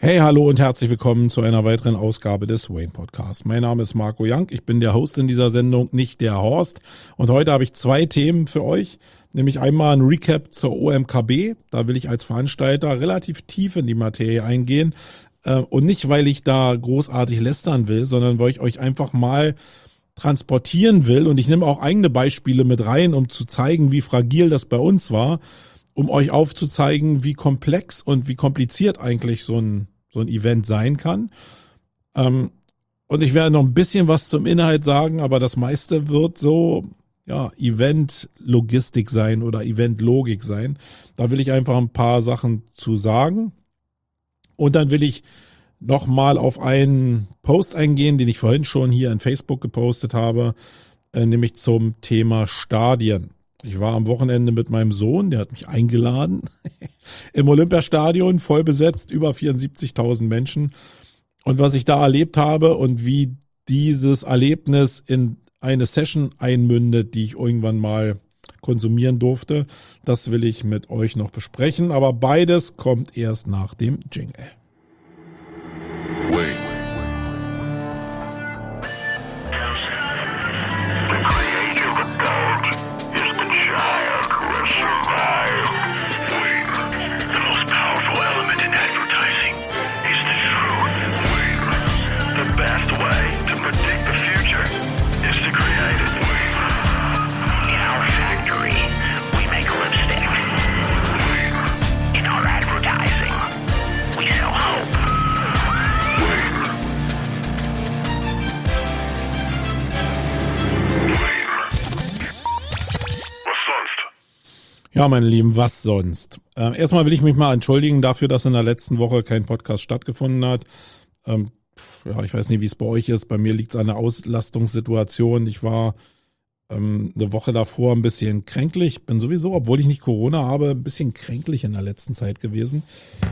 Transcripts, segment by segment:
Hey, hallo und herzlich willkommen zu einer weiteren Ausgabe des Wayne Podcasts. Mein Name ist Marco Young, ich bin der Host in dieser Sendung, nicht der Horst. Und heute habe ich zwei Themen für euch, nämlich einmal ein Recap zur OMKB. Da will ich als Veranstalter relativ tief in die Materie eingehen. Und nicht, weil ich da großartig lästern will, sondern weil ich euch einfach mal transportieren will. Und ich nehme auch eigene Beispiele mit rein, um zu zeigen, wie fragil das bei uns war, um euch aufzuzeigen, wie komplex und wie kompliziert eigentlich so ein Event sein kann. Und ich werde noch ein bisschen was zum Inhalt sagen, aber das meiste wird so, Event-Logistik sein oder Event-Logik sein. Da will ich einfach ein paar Sachen zu sagen. Und dann will ich nochmal auf einen Post eingehen, den ich vorhin schon hier in Facebook gepostet habe, nämlich zum Thema Stadien. Ich war am Wochenende mit meinem Sohn, der hat mich eingeladen, im Olympiastadion, voll besetzt, über 74.000 Menschen. Und was ich da erlebt habe und wie dieses Erlebnis in eine Session einmündet, die ich irgendwann mal konsumieren durfte, das will ich mit euch noch besprechen. Aber beides kommt erst nach dem Jingle. Wait. Ja, meine Lieben, was sonst? Erstmal will ich mich mal entschuldigen dafür, dass in der letzten Woche kein Podcast stattgefunden hat. Ich weiß nicht, wie es bei euch ist. Bei mir liegt es an der Auslastungssituation. Ich war eine Woche davor ein bisschen kränklich. Bin sowieso, obwohl ich nicht Corona habe, ein bisschen kränklich in der letzten Zeit gewesen.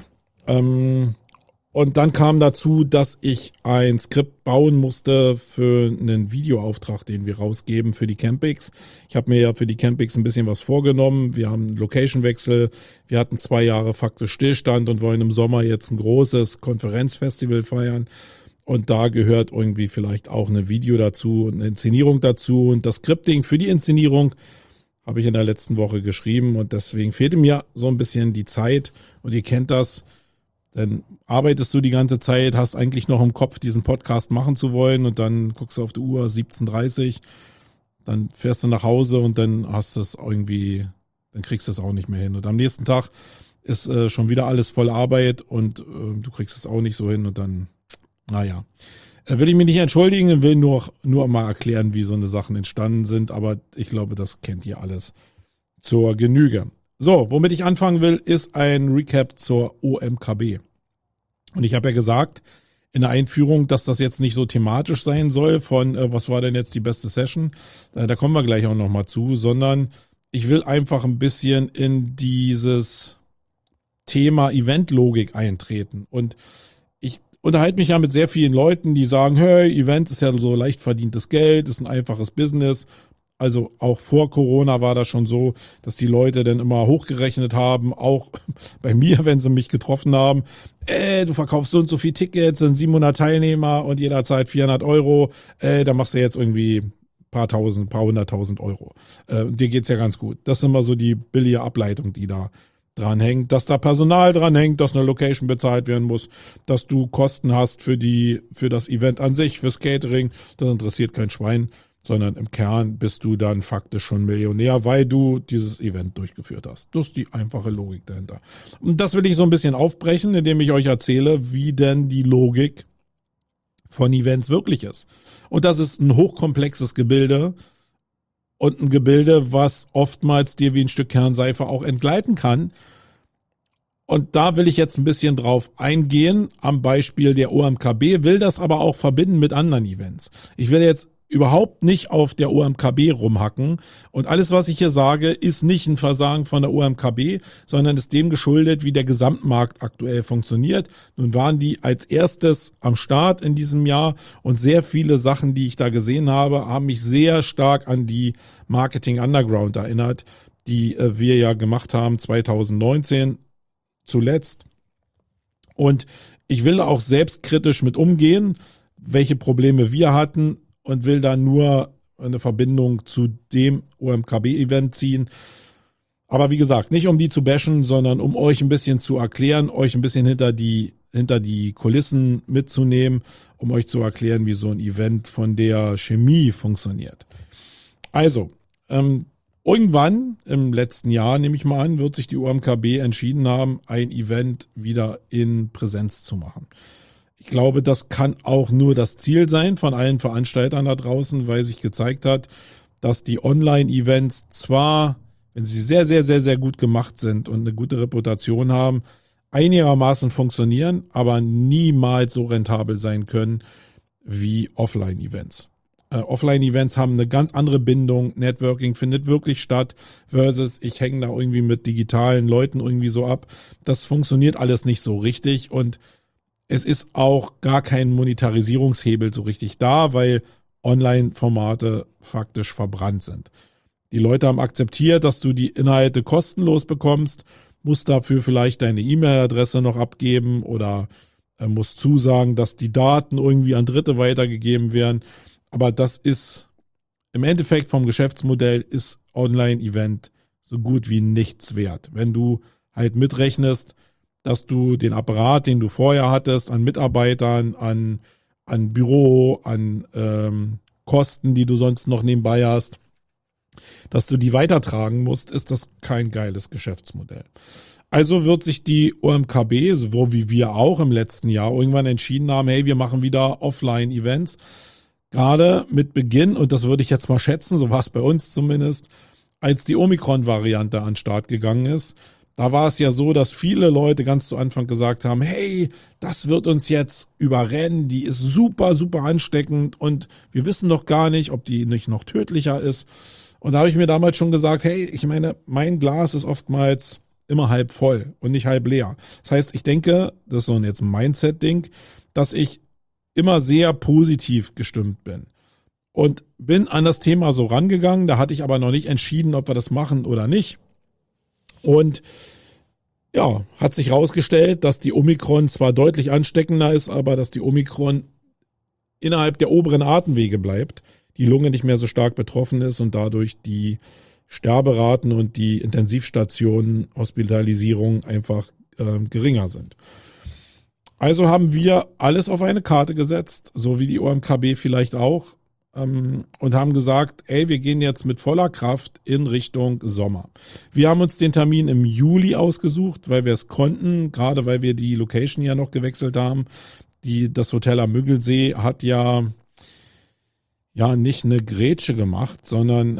Und dann kam dazu, dass ich ein Skript bauen musste für einen Videoauftrag, den wir rausgeben für die Campix. Ich habe mir ja für die Campix ein bisschen was vorgenommen. Wir haben einen Location-Wechsel. Wir hatten 2 Jahre faktisch Stillstand und wollen im Sommer jetzt ein großes Konferenzfestival feiern. Und da gehört irgendwie vielleicht auch ein Video dazu und eine Inszenierung dazu. Und das Scripting für die Inszenierung habe ich in der letzten Woche geschrieben. Und deswegen fehlte mir so ein bisschen die Zeit. Und ihr kennt das. Dann arbeitest du die ganze Zeit, hast eigentlich noch im Kopf, diesen Podcast machen zu wollen und dann guckst du auf die Uhr, 17:30, dann fährst du nach Hause und dann hast du es irgendwie, dann kriegst du es auch nicht mehr hin. Und am nächsten Tag ist schon wieder alles voll Arbeit und du kriegst es auch nicht so hin und dann, will ich mich nicht entschuldigen, will nur mal erklären, wie so eine Sachen entstanden sind, aber ich glaube, das kennt ihr alles zur Genüge. So, womit ich anfangen will, ist ein Recap zur OMKB. Und ich habe ja gesagt in der Einführung, dass das jetzt nicht so thematisch sein soll von, was war denn jetzt die beste Session? Da kommen wir gleich auch nochmal zu, sondern ich will einfach ein bisschen in dieses Thema Eventlogik eintreten. Und ich unterhalte mich ja mit sehr vielen Leuten, die sagen, hey, Events ist ja so leicht verdientes Geld, ist ein einfaches Business. Also auch vor Corona war das schon so, dass die Leute dann immer hochgerechnet haben, auch bei mir, wenn sie mich getroffen haben, du verkaufst so und so viel Tickets, sind 700 Teilnehmer und jeder zahlt 400 Euro, da machst du jetzt irgendwie paar hunderttausend Euro. Dir geht's ja ganz gut. Das ist immer so die billige Ableitung, die da dran hängt, dass da Personal dran hängt, dass eine Location bezahlt werden muss, dass du Kosten hast für das Event an sich, fürs Catering, das interessiert kein Schwein. Sondern im Kern bist du dann faktisch schon Millionär, weil du dieses Event durchgeführt hast. Das ist die einfache Logik dahinter. Und das will ich so ein bisschen aufbrechen, indem ich euch erzähle, wie denn die Logik von Events wirklich ist. Und das ist ein hochkomplexes Gebilde und ein Gebilde, was oftmals dir wie ein Stück Kernseife auch entgleiten kann. Und da will ich jetzt ein bisschen drauf eingehen, am Beispiel der OMKB, will das aber auch verbinden mit anderen Events. Ich will jetzt überhaupt nicht auf der OMKB rumhacken. Und alles, was ich hier sage, ist nicht ein Versagen von der OMKB, sondern ist dem geschuldet, wie der Gesamtmarkt aktuell funktioniert. Nun waren die als erstes am Start in diesem Jahr und sehr viele Sachen, die ich da gesehen habe, haben mich sehr stark an die Marketing Underground erinnert, die wir ja gemacht haben 2019 zuletzt. Und ich will da auch selbstkritisch mit umgehen, welche Probleme wir hatten und will da nur eine Verbindung zu dem OMKB-Event ziehen. Aber wie gesagt, nicht um die zu bashen, sondern um euch ein bisschen zu erklären, euch ein bisschen hinter die Kulissen mitzunehmen, um euch zu erklären, wie so ein Event von der Chemie funktioniert. Also, irgendwann im letzten Jahr, nehme ich mal an, wird sich die OMKB entschieden haben, ein Event wieder in Präsenz zu machen. Ich glaube, das kann auch nur das Ziel sein von allen Veranstaltern da draußen, weil sich gezeigt hat, dass die Online-Events zwar, wenn sie sehr, sehr, sehr, sehr gut gemacht sind und eine gute Reputation haben, einigermaßen funktionieren, aber niemals so rentabel sein können wie Offline-Events. Offline-Events haben eine ganz andere Bindung, Networking findet wirklich statt versus ich hänge da irgendwie mit digitalen Leuten irgendwie so ab. Das funktioniert alles nicht so richtig und es ist auch gar kein Monetarisierungshebel so richtig da, weil Online-Formate faktisch verbrannt sind. Die Leute haben akzeptiert, dass du die Inhalte kostenlos bekommst, musst dafür vielleicht deine E-Mail-Adresse noch abgeben oder musst zusagen, dass die Daten irgendwie an Dritte weitergegeben werden. Aber das ist im Endeffekt vom Geschäftsmodell ist Online-Event so gut wie nichts wert. Wenn du halt mitrechnest, dass du den Apparat, den du vorher hattest, an Mitarbeitern, an Büro, an Kosten, die du sonst noch nebenbei hast, dass du die weitertragen musst, ist das kein geiles Geschäftsmodell. Also wird sich die OMKB, so wie wir auch im letzten Jahr, irgendwann entschieden haben, hey, wir machen wieder Offline-Events. Gerade mit Beginn, und das würde ich jetzt mal schätzen, so war es bei uns zumindest, als die Omikron-Variante an den Start gegangen ist. Da war es ja so, dass viele Leute ganz zu Anfang gesagt haben, hey, das wird uns jetzt überrennen, die ist super, super ansteckend und wir wissen noch gar nicht, ob die nicht noch tödlicher ist. Und da habe ich mir damals schon gesagt, hey, ich meine, mein Glas ist oftmals immer halb voll und nicht halb leer. Das heißt, ich denke, das ist so jetzt ein Mindset-Ding, dass ich immer sehr positiv gestimmt bin. Und bin an das Thema so rangegangen, da hatte ich aber noch nicht entschieden, ob wir das machen oder nicht. Und ja, hat sich herausgestellt, dass die Omikron zwar deutlich ansteckender ist, aber dass die Omikron innerhalb der oberen Atemwege bleibt, die Lunge nicht mehr so stark betroffen ist und dadurch die Sterberaten und die Intensivstationen, Hospitalisierung einfach geringer sind. Also haben wir alles auf eine Karte gesetzt, so wie die OMKB vielleicht auch, und haben gesagt, ey, wir gehen jetzt mit voller Kraft in Richtung Sommer. Wir haben uns den Termin im Juli ausgesucht, weil wir es konnten, gerade weil wir die Location ja noch gewechselt haben. Das Hotel am Müggelsee hat ja nicht eine Grätsche gemacht, sondern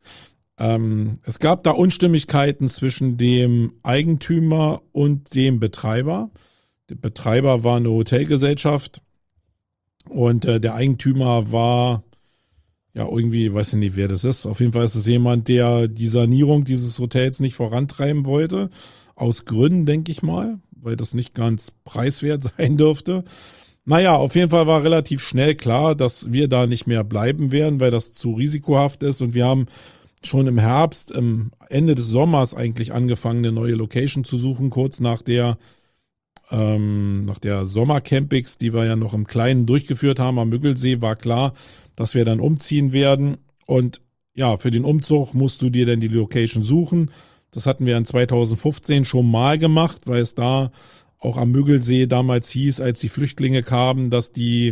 es gab da Unstimmigkeiten zwischen dem Eigentümer und dem Betreiber. Der Betreiber war eine Hotelgesellschaft und der Eigentümer war irgendwie, weiß ich nicht, wer das ist. Auf jeden Fall ist es jemand, der die Sanierung dieses Hotels nicht vorantreiben wollte. Aus Gründen, denke ich mal, weil das nicht ganz preiswert sein dürfte. Naja, auf jeden Fall war relativ schnell klar, dass wir da nicht mehr bleiben werden, weil das zu risikohaft ist. Und wir haben schon im Herbst, im Ende des Sommers eigentlich angefangen, eine neue Location zu suchen, kurz nach der Sommercampings, die wir ja noch im Kleinen durchgeführt haben am Müggelsee, war klar, dass wir dann umziehen werden. Und ja, für den Umzug musst du dir dann die Location suchen. Das hatten wir in 2015 schon mal gemacht, weil es da auch am Müggelsee damals hieß, als die Flüchtlinge kamen, dass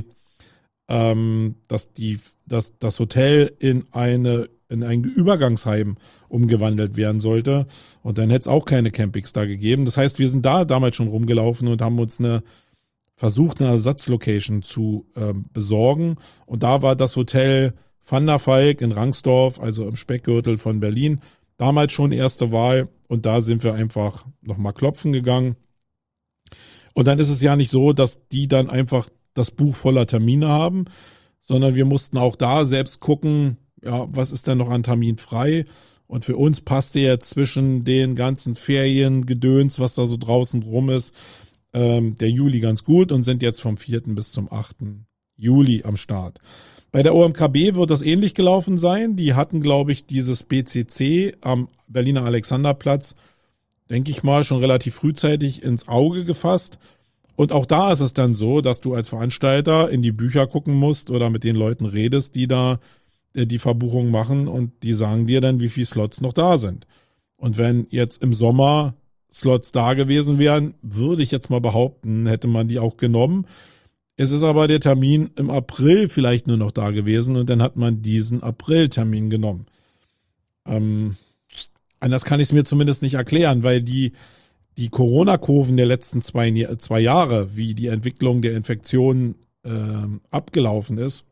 das Hotel in ein Übergangsheim umgewandelt werden sollte. Und dann hätte es auch keine Campings da gegeben. Das heißt, wir sind da damals schon rumgelaufen und haben uns versucht, eine Ersatzlocation zu besorgen. Und da war das Hotel Van der Valk in Rangsdorf, also im Speckgürtel von Berlin, damals schon erste Wahl. Und da sind wir einfach nochmal klopfen gegangen. Und dann ist es ja nicht so, dass die dann einfach das Buch voller Termine haben, sondern wir mussten auch da selbst gucken, ja, was ist denn noch an Termin frei? Und für uns passte jetzt zwischen den ganzen Feriengedöns, was da so draußen rum ist, der Juli ganz gut und sind jetzt vom 4. bis zum 8. Juli am Start. Bei der OMKB wird das ähnlich gelaufen sein. Die hatten, glaube ich, dieses BCC am Berliner Alexanderplatz, denke ich mal, schon relativ frühzeitig ins Auge gefasst Und auch da ist es dann so, dass du als Veranstalter in die Bücher gucken musst oder mit den Leuten redest, die da die Verbuchung machen, und die sagen dir dann, wie viele Slots noch da sind. Und wenn jetzt im Sommer Slots da gewesen wären, würde ich jetzt mal behaupten, hätte man die auch genommen. Es ist aber der Termin im April vielleicht nur noch da gewesen, und dann hat man diesen April-Termin genommen. Anders kann ich es mir zumindest nicht erklären, weil die Corona-Kurven der letzten zwei Jahre, wie die Entwicklung der Infektionen abgelaufen ist,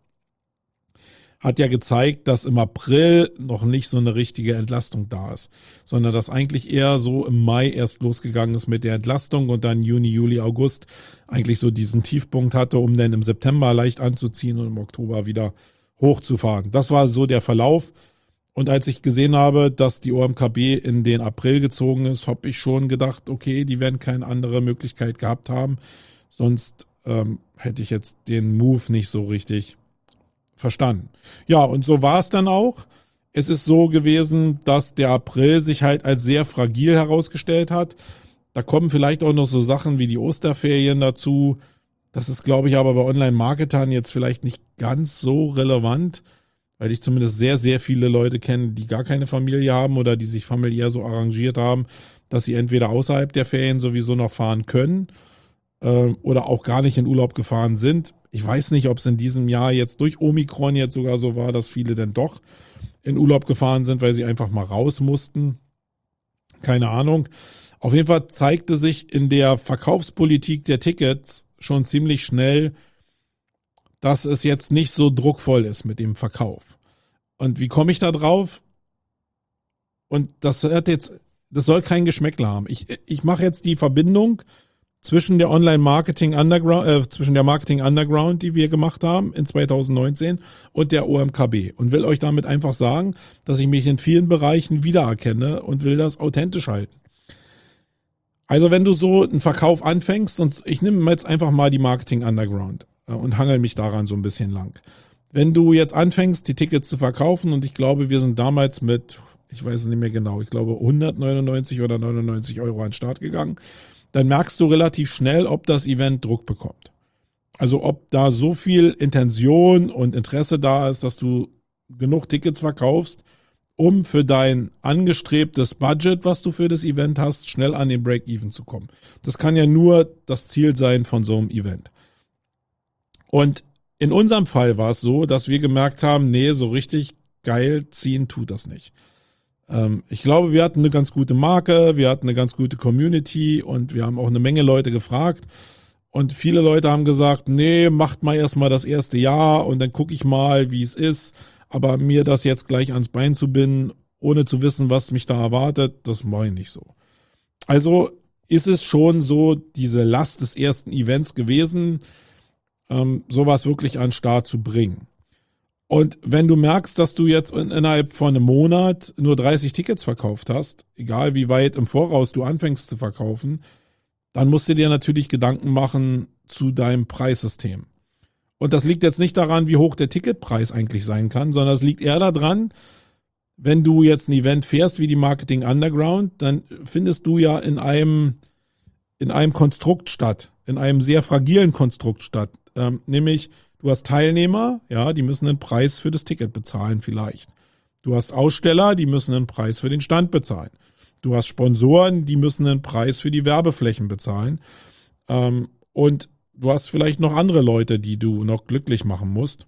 hat ja gezeigt, dass im April noch nicht so eine richtige Entlastung da ist, sondern dass eigentlich eher so im Mai erst losgegangen ist mit der Entlastung und dann Juni, Juli, August eigentlich so diesen Tiefpunkt hatte, um dann im September leicht anzuziehen und im Oktober wieder hochzufahren. Das war so der Verlauf. Und als ich gesehen habe, dass die OMKB in den April gezogen ist, habe ich schon gedacht, okay, die werden keine andere Möglichkeit gehabt haben. Sonst hätte ich jetzt den Move nicht so richtig verstanden. Ja, und so war es dann auch. Es ist so gewesen, dass der April sich halt als sehr fragil herausgestellt hat. Da kommen vielleicht auch noch so Sachen wie die Osterferien dazu. Das ist, glaube ich, aber bei Online-Marketern jetzt vielleicht nicht ganz so relevant, weil ich zumindest sehr, sehr viele Leute kenne, die gar keine Familie haben oder die sich familiär so arrangiert haben, dass sie entweder außerhalb der Ferien sowieso noch fahren können oder auch gar nicht in Urlaub gefahren sind. Ich weiß nicht, ob es in diesem Jahr jetzt durch Omikron jetzt sogar so war, dass viele dann doch in Urlaub gefahren sind, weil sie einfach mal raus mussten. Keine Ahnung. Auf jeden Fall zeigte sich in der Verkaufspolitik der Tickets schon ziemlich schnell, dass es jetzt nicht so druckvoll ist mit dem Verkauf. Und wie komme ich da drauf? Und das soll kein Geschmäckle haben. Ich mache jetzt die Verbindung zwischen der Online-Marketing Underground, zwischen der Marketing Underground, die wir gemacht haben in 2019, und der OMKB, und will euch damit einfach sagen, dass ich mich in vielen Bereichen wiedererkenne und will das authentisch halten. Also wenn du so einen Verkauf anfängst, und ich nehme jetzt einfach mal die Marketing Underground und hangel mich daran so ein bisschen lang. Wenn du jetzt anfängst, die Tickets zu verkaufen, und ich glaube, wir sind damals mit, ich weiß es nicht mehr genau, ich glaube 199 oder 99 Euro an den Start gegangen, dann merkst du relativ schnell, ob das Event Druck bekommt. Also ob da so viel Intention und Interesse da ist, dass du genug Tickets verkaufst, um für dein angestrebtes Budget, was du für das Event hast, schnell an den Break-Even zu kommen. Das kann ja nur das Ziel sein von so einem Event. Und in unserem Fall war es so, dass wir gemerkt haben, nee, so richtig geil ziehen tut das nicht. Ich glaube, wir hatten eine ganz gute Marke, wir hatten eine ganz gute Community, und wir haben auch eine Menge Leute gefragt. Und viele Leute haben gesagt, nee, macht mal erstmal das erste Jahr und dann gucke ich mal, wie es ist. Aber mir das jetzt gleich ans Bein zu binden, ohne zu wissen, was mich da erwartet, das mache ich nicht so. Also ist es schon so diese Last des ersten Events gewesen, sowas wirklich an den Start zu bringen. Und wenn du merkst, dass du jetzt innerhalb von einem Monat nur 30 Tickets verkauft hast, egal wie weit im Voraus du anfängst zu verkaufen, dann musst du dir natürlich Gedanken machen zu deinem Preissystem. Und das liegt jetzt nicht daran, wie hoch der Ticketpreis eigentlich sein kann, sondern es liegt eher daran, wenn du jetzt ein Event fährst wie die Marketing Underground, dann findest du ja in einem Konstrukt statt, in einem sehr fragilen Konstrukt statt. Nämlich, du hast Teilnehmer, ja, die müssen einen Preis für das Ticket bezahlen vielleicht. Du hast Aussteller, die müssen einen Preis für den Stand bezahlen. Du hast Sponsoren, die müssen einen Preis für die Werbeflächen bezahlen. Und du hast vielleicht noch andere Leute, die du noch glücklich machen musst.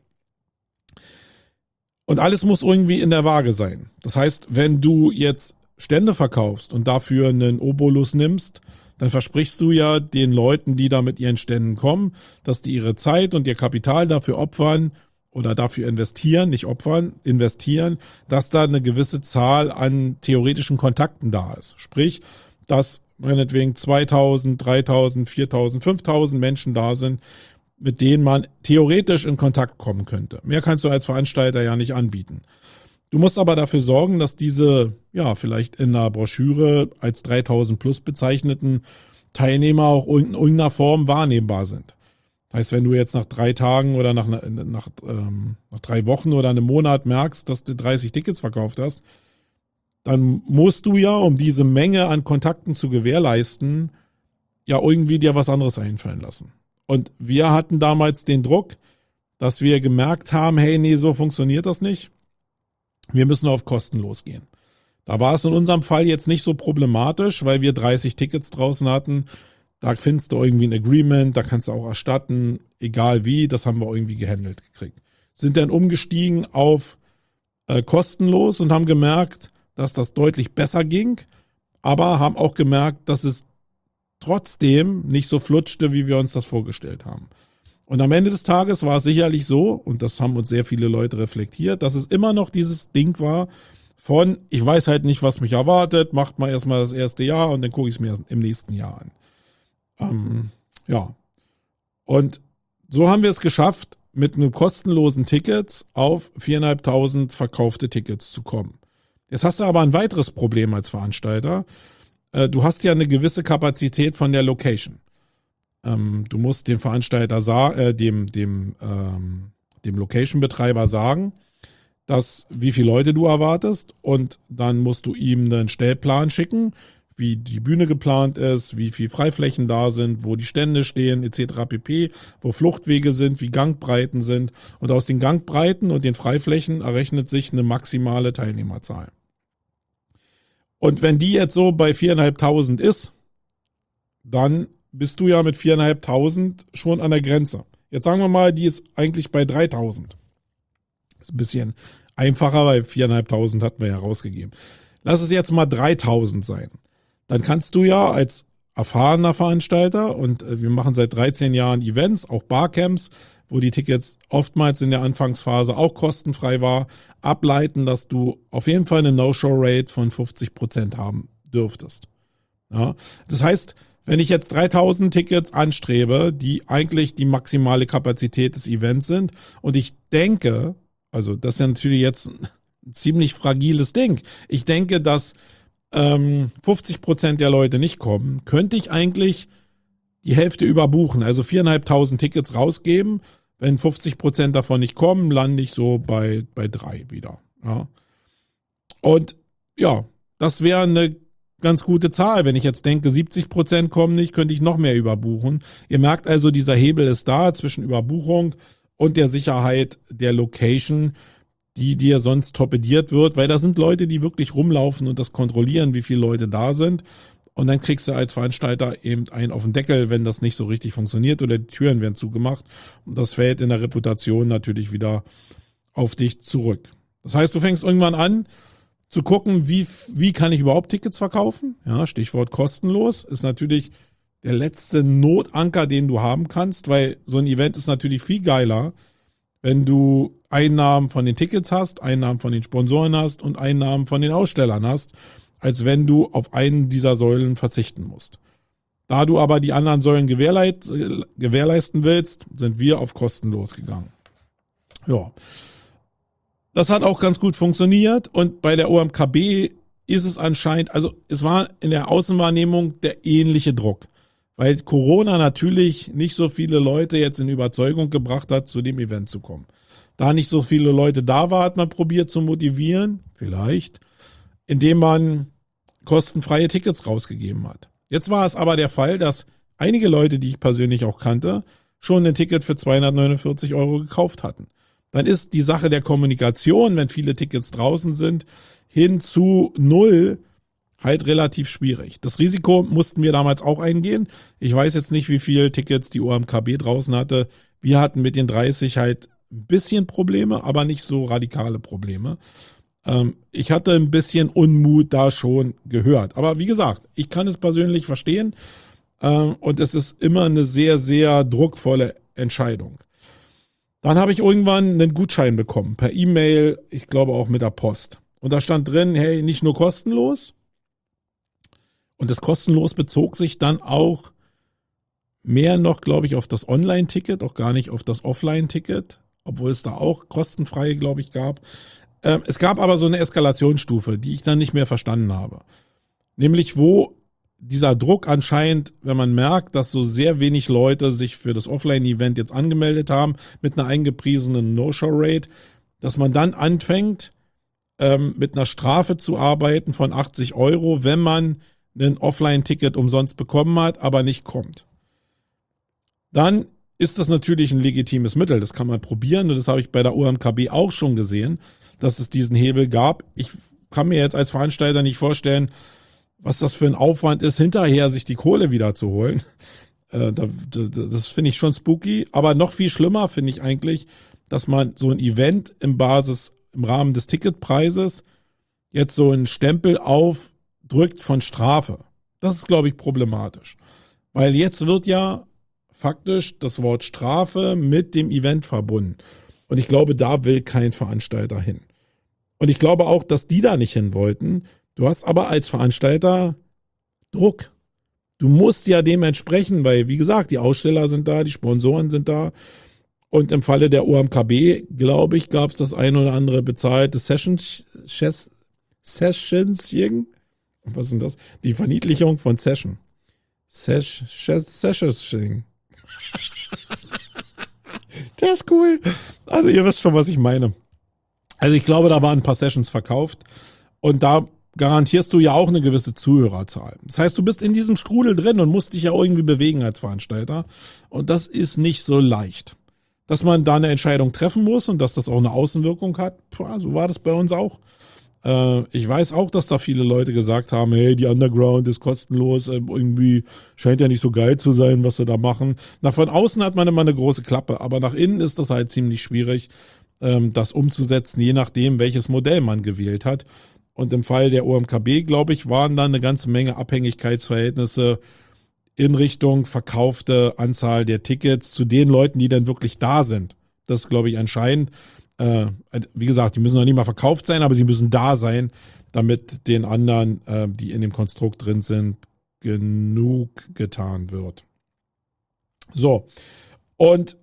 Und alles muss irgendwie in der Waage sein. Das heißt, wenn du jetzt Stände verkaufst und dafür einen Obolus nimmst, dann versprichst du ja den Leuten, die da mit ihren Ständen kommen, dass die ihre Zeit und ihr Kapital dafür opfern oder dafür investieren, nicht opfern, investieren, dass da eine gewisse Zahl an theoretischen Kontakten da ist. Sprich, dass meinetwegen 2000, 3000, 4000, 5000 Menschen da sind, mit denen man theoretisch in Kontakt kommen könnte. Mehr kannst du als Veranstalter ja nicht anbieten. Du musst aber dafür sorgen, dass diese, ja, vielleicht in einer Broschüre als 3000 plus bezeichneten Teilnehmer auch in irgendeiner Form wahrnehmbar sind. Das heißt, wenn du jetzt nach 3 Tagen oder nach 3 Wochen oder einem Monat merkst, dass du 30 Tickets verkauft hast, dann musst du ja, um diese Menge an Kontakten zu gewährleisten, ja irgendwie dir was anderes einfallen lassen. Und wir hatten damals den Druck, dass wir gemerkt haben, hey, nee, so funktioniert das nicht. Wir müssen auf kostenlos gehen. Da war es in unserem Fall jetzt nicht so problematisch, weil wir 30 Tickets draußen hatten. Da findest du irgendwie ein Agreement, da kannst du auch erstatten, egal wie, das haben wir irgendwie gehandelt gekriegt. Sind dann umgestiegen auf kostenlos und haben gemerkt, dass das deutlich besser ging, aber haben auch gemerkt, dass es trotzdem nicht so flutschte, wie wir uns das vorgestellt haben. Und am Ende des Tages war es sicherlich so, und das haben uns sehr viele Leute reflektiert, dass es immer noch dieses Ding war von, ich weiß halt nicht, was mich erwartet, macht mal erstmal das erste Jahr und dann gucke ich es mir im nächsten Jahr an. Ja. Und so haben wir es geschafft, mit einem kostenlosen Tickets auf 4.500 verkaufte Tickets zu kommen. Jetzt hast du aber ein weiteres Problem als Veranstalter. Du hast ja eine gewisse Kapazität von der Location. Du musst dem Veranstalter dem Location-Betreiber sagen, wie viele Leute du erwartest, und dann musst du ihm einen Stellplan schicken, wie die Bühne geplant ist, wie viele Freiflächen da sind, wo die Stände stehen, etc. pp., wo Fluchtwege sind, wie Gangbreiten sind. Und aus den Gangbreiten und den Freiflächen errechnet sich eine maximale Teilnehmerzahl. Und wenn die jetzt so bei 4.500 ist, dann bist du ja mit 4.500 schon an der Grenze. Jetzt sagen wir mal, die ist eigentlich bei 3.000. Ist ein bisschen einfacher, weil 4.500 hatten wir ja rausgegeben. Lass es jetzt mal 3.000 sein. Dann kannst du ja als erfahrener Veranstalter, und wir machen seit 13 Jahren Events, auch Barcamps, wo die Tickets oftmals in der Anfangsphase auch kostenfrei war, ableiten, dass du auf jeden Fall eine No-Show-Rate von 50% haben dürftest. Ja, das heißt, wenn ich jetzt 3.000 Tickets anstrebe, die eigentlich die maximale Kapazität des Events sind, und ich denke, also das ist ja natürlich jetzt ein ziemlich fragiles Ding, ich denke, dass 50% der Leute nicht kommen, könnte ich eigentlich die Hälfte überbuchen, also 4.500 Tickets rausgeben. Wenn 50% davon nicht kommen, lande ich so bei 3 wieder. Ja. Und ja, das wäre eine ganz gute Zahl. Wenn ich jetzt denke, 70% kommen nicht, könnte ich noch mehr überbuchen. Ihr merkt also, dieser Hebel ist da zwischen Überbuchung und der Sicherheit der Location, die dir sonst torpediert wird, weil da sind Leute, die wirklich rumlaufen und das kontrollieren, wie viele Leute da sind. Und dann kriegst du als Veranstalter eben einen auf den Deckel, wenn das nicht so richtig funktioniert oder die Türen werden zugemacht. Und das fällt in der Reputation natürlich wieder auf dich zurück. Das heißt, du fängst irgendwann an zu gucken, wie kann ich überhaupt Tickets verkaufen? Ja, Stichwort kostenlos ist natürlich der letzte Notanker, den du haben kannst, weil so ein Event ist natürlich viel geiler, wenn du Einnahmen von den Tickets hast, Einnahmen von den Sponsoren hast und Einnahmen von den Ausstellern hast, als wenn du auf einen dieser Säulen verzichten musst. Da du aber die anderen Säulen gewährleisten willst, sind wir auf kostenlos gegangen. Ja, das hat auch ganz gut funktioniert, und bei der OMKB ist es anscheinend, also es war in der Außenwahrnehmung der ähnliche Druck, weil Corona natürlich nicht so viele Leute jetzt in Überzeugung gebracht hat, zu dem Event zu kommen. Da nicht so viele Leute da war, hat man probiert zu motivieren, vielleicht, indem man kostenfreie Tickets rausgegeben hat. Jetzt war es aber der Fall, dass einige Leute, die ich persönlich auch kannte, schon ein Ticket für 249 € gekauft hatten. Dann ist die Sache der Kommunikation, wenn viele Tickets draußen sind, hin zu 0 halt relativ schwierig. Das Risiko mussten wir damals auch eingehen. Ich weiß jetzt nicht, wie viele Tickets die OMKB draußen hatte. Wir hatten mit den 30 halt ein bisschen Probleme, aber nicht so radikale Probleme. Ich hatte ein bisschen Unmut da schon gehört. Aber wie gesagt, ich kann es persönlich verstehen. Und es ist immer eine sehr, sehr druckvolle Entscheidung. Dann habe ich irgendwann einen Gutschein bekommen, per E-Mail, ich glaube auch mit der Post. Und da stand drin, hey, nicht nur kostenlos. Und das kostenlos bezog sich dann auch mehr noch, glaube ich, auf das Online-Ticket, auch gar nicht auf das Offline-Ticket, obwohl es da auch kostenfreie, glaube ich, gab. Es gab aber so eine Eskalationsstufe, die ich dann nicht mehr verstanden habe. Nämlich, wo dieser Druck anscheinend, wenn man merkt, dass so sehr wenig Leute sich für das Offline-Event jetzt angemeldet haben, mit einer eingepriesenen No-Show-Rate, dass man dann anfängt, mit einer Strafe zu arbeiten von 80 €, wenn man ein Offline-Ticket umsonst bekommen hat, aber nicht kommt. Dann ist das natürlich ein legitimes Mittel. Das kann man probieren und das habe ich bei der OMKB auch schon gesehen, dass es diesen Hebel gab. Ich kann mir jetzt als Veranstalter nicht vorstellen, was das für ein Aufwand ist, hinterher sich die Kohle wieder zu holen. Das finde ich schon spooky. Aber noch viel schlimmer finde ich eigentlich, dass man so ein Event im Rahmen des Ticketpreises jetzt so einen Stempel aufdrückt von Strafe. Das ist, glaube ich, problematisch. Weil jetzt wird ja faktisch das Wort Strafe mit dem Event verbunden. Und ich glaube, da will kein Veranstalter hin. Und ich glaube auch, dass die da nicht hin wollten. Du hast aber als Veranstalter Druck. Du musst ja dementsprechend, weil, wie gesagt, die Aussteller sind da, die Sponsoren sind da. Und im Falle der OMKB, glaube ich, gab es das ein oder andere bezahlte Sessions. Was sind das? Die Verniedlichung von Session. Sessions. Der ist cool. Also ihr wisst schon, was ich meine. Also ich glaube, da waren ein paar Sessions verkauft und da garantierst du ja auch eine gewisse Zuhörerzahl. Das heißt, du bist in diesem Strudel drin und musst dich ja irgendwie bewegen als Veranstalter und das ist nicht so leicht. Dass man da eine Entscheidung treffen muss und dass das auch eine Außenwirkung hat, so war das bei uns auch. Ich weiß auch, dass da viele Leute gesagt haben, hey, die Underground ist kostenlos, irgendwie scheint ja nicht so geil zu sein, was sie da machen. Von außen hat man immer eine große Klappe, aber nach innen ist das halt ziemlich schwierig, das umzusetzen, je nachdem, welches Modell man gewählt hat. Und im Fall der OMKB, glaube ich, waren dann eine ganze Menge Abhängigkeitsverhältnisse in Richtung verkaufte Anzahl der Tickets zu den Leuten, die dann wirklich da sind. Das ist, glaube ich, entscheidend. Wie gesagt, die müssen noch nicht mal verkauft sein, aber sie müssen da sein, damit den anderen, die in dem Konstrukt drin sind, genug getan wird. So, und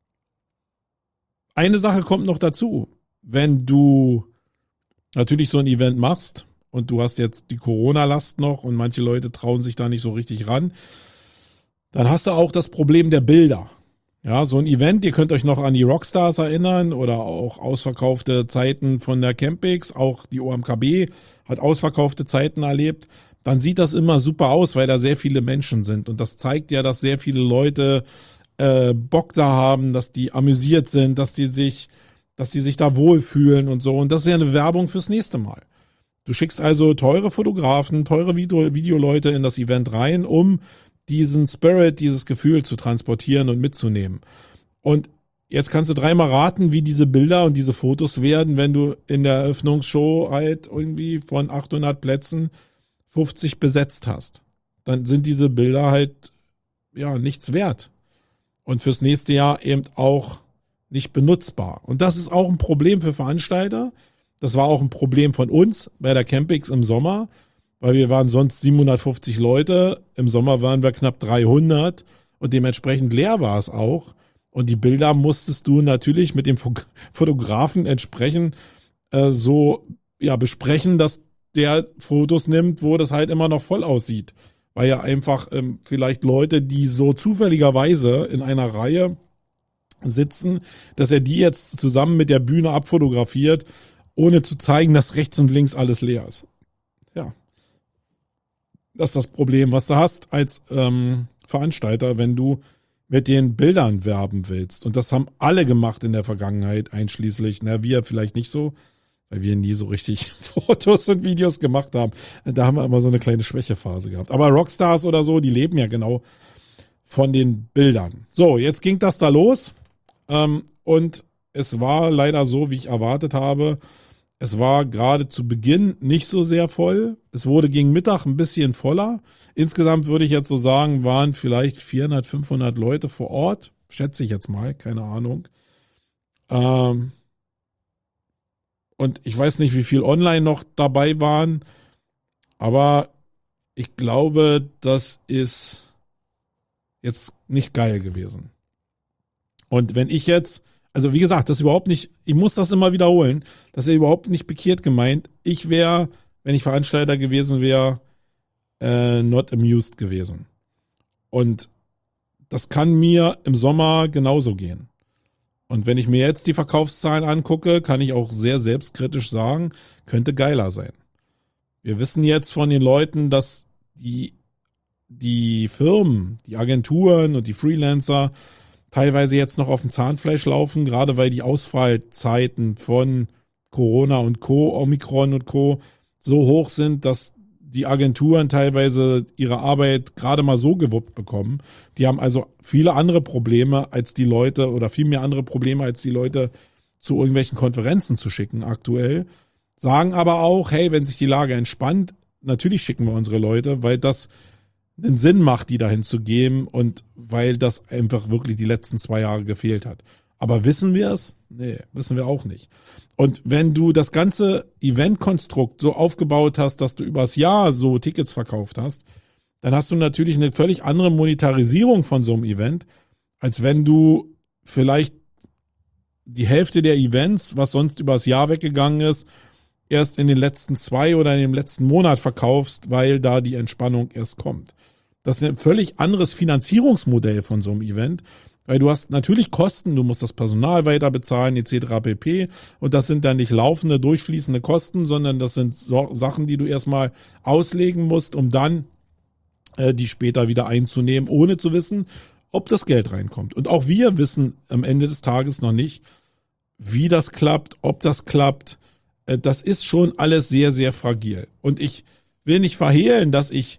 eine Sache kommt noch dazu. Wenn du natürlich so ein Event machst und du hast jetzt die Corona-Last noch und manche Leute trauen sich da nicht so richtig ran, dann hast du auch das Problem der Bilder. Ja, so ein Event, ihr könnt euch noch an die Rockstars erinnern oder auch ausverkaufte Zeiten von der Campix, auch die OMKB hat ausverkaufte Zeiten erlebt, dann sieht das immer super aus, weil da sehr viele Menschen sind und das zeigt ja, dass sehr viele Leute Bock da haben, dass die amüsiert sind, dass die sich da wohlfühlen und so und das ist ja eine Werbung fürs nächste Mal. Du schickst also teure Fotografen, teure Videoleute in das Event rein, um diesen Spirit, dieses Gefühl zu transportieren und mitzunehmen. Und jetzt kannst du dreimal raten, wie diese Bilder und diese Fotos werden, wenn du in der Eröffnungsshow halt irgendwie von 800 Plätzen 50 besetzt hast. Dann sind diese Bilder halt, ja, nichts wert. Und fürs nächste Jahr eben auch nicht benutzbar. Und das ist auch ein Problem für Veranstalter. Das war auch ein Problem von uns bei der Campix im Sommer, weil wir waren sonst 750 Leute, im Sommer waren wir knapp 300 und dementsprechend leer war es auch. Und die Bilder musstest du natürlich mit dem Fotografen entsprechend besprechen, dass der Fotos nimmt, wo das halt immer noch voll aussieht. Weil ja einfach vielleicht Leute, die so zufälligerweise in einer Reihe sitzen, dass er die jetzt zusammen mit der Bühne abfotografiert, ohne zu zeigen, dass rechts und links alles leer ist. Ja. Das ist das Problem, was du hast als Veranstalter, wenn du mit den Bildern werben willst. Und das haben alle gemacht in der Vergangenheit, einschließlich, wir vielleicht nicht so, weil wir nie so richtig Fotos und Videos gemacht haben. Da haben wir immer so eine kleine Schwächephase gehabt. Aber Rockstars oder so, die leben ja genau von den Bildern. So, jetzt ging das da los und es war leider so, wie ich erwartet habe. Es war gerade zu Beginn nicht so sehr voll. Es wurde gegen Mittag ein bisschen voller. Insgesamt würde ich jetzt so sagen, waren vielleicht 400, 500 Leute vor Ort. Schätze ich jetzt mal, keine Ahnung. Und ich weiß nicht, wie viel online noch dabei waren. Aber ich glaube, das ist jetzt nicht geil gewesen. Und wenn ich jetzt, also wie gesagt, das ist überhaupt nicht, ich muss das immer wiederholen, das ist überhaupt nicht pikiert gemeint. Ich wäre, wenn ich Veranstalter gewesen wäre, not amused gewesen. Und das kann mir im Sommer genauso gehen. Und wenn ich mir jetzt die Verkaufszahlen angucke, kann ich auch sehr selbstkritisch sagen, könnte geiler sein. Wir wissen jetzt von den Leuten, dass die Firmen, die Agenturen und die Freelancer teilweise jetzt noch auf dem Zahnfleisch laufen, gerade weil die Ausfallzeiten von Corona und Co., Omikron und Co. so hoch sind, dass die Agenturen teilweise ihre Arbeit gerade mal so gewuppt bekommen. Die haben also viele andere Probleme als die Leute oder viel mehr andere Probleme als die Leute zu irgendwelchen Konferenzen zu schicken aktuell. Sagen aber auch, hey, wenn sich die Lage entspannt, natürlich schicken wir unsere Leute, weil das einen Sinn macht, die dahin zu geben und weil das einfach wirklich die letzten 2 Jahre gefehlt hat. Aber wissen wir es? Nee, wissen wir auch nicht. Und wenn du das ganze Eventkonstrukt so aufgebaut hast, dass du übers Jahr so Tickets verkauft hast, dann hast du natürlich eine völlig andere Monetarisierung von so einem Event, als wenn du vielleicht die Hälfte der Events, was sonst übers Jahr weggegangen ist, erst in den letzten 2 oder in dem letzten Monat verkaufst, weil da die Entspannung erst kommt. Das ist ein völlig anderes Finanzierungsmodell von so einem Event, weil du hast natürlich Kosten, du musst das Personal weiter bezahlen etc. pp. Und das sind dann nicht laufende, durchfließende Kosten, sondern das sind Sachen, die du erstmal auslegen musst, um dann die später wieder einzunehmen, ohne zu wissen, ob das Geld reinkommt. Und auch wir wissen am Ende des Tages noch nicht, wie das klappt, ob das klappt. Das ist schon alles sehr, sehr fragil. Und ich will nicht verhehlen, dass ich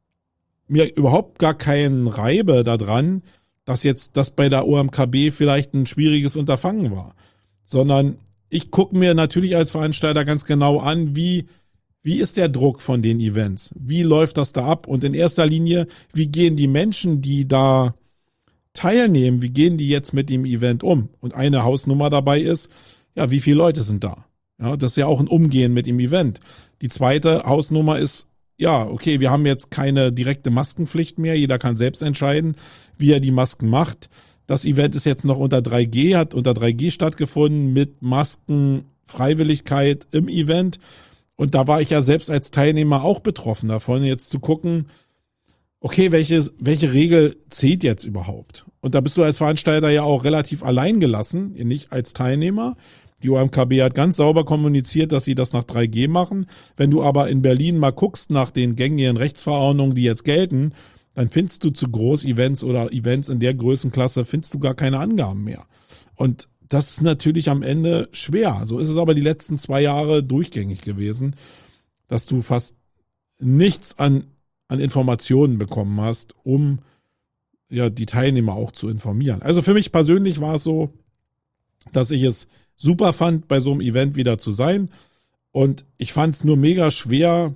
mir überhaupt gar keinen reibe daran, dass jetzt das bei der OMKB vielleicht ein schwieriges Unterfangen war. Sondern ich gucke mir natürlich als Veranstalter ganz genau an, wie ist der Druck von den Events? Wie läuft das da ab? Und in erster Linie, wie gehen die Menschen, die da teilnehmen, wie gehen die jetzt mit dem Event um? Und eine Hausnummer dabei ist, ja, wie viele Leute sind da? Ja, das ist ja auch ein Umgehen mit dem Event. Die zweite Hausnummer ist, ja, okay, wir haben jetzt keine direkte Maskenpflicht mehr. Jeder kann selbst entscheiden, wie er die Masken macht. Das Event ist jetzt noch unter 3G, hat unter 3G stattgefunden mit Maskenfreiwilligkeit im Event. Und da war ich ja selbst als Teilnehmer auch betroffen davon, jetzt zu gucken, okay, welche Regel zählt jetzt überhaupt? Und da bist du als Veranstalter ja auch relativ allein gelassen, nicht als Teilnehmer. Die OMKB hat ganz sauber kommuniziert, dass sie das nach 3G machen. Wenn du aber in Berlin mal guckst nach den gängigen Rechtsverordnungen, die jetzt gelten, dann findest du zu Groß-Events oder Events in der Größenklasse, findest du gar keine Angaben mehr. Und das ist natürlich am Ende schwer. So ist es aber die letzten 2 Jahre durchgängig gewesen, dass du fast nichts an Informationen bekommen hast, um ja die Teilnehmer auch zu informieren. Also für mich persönlich war es so, dass ich es super fand, bei so einem Event wieder zu sein. Und ich fand es nur mega schwer,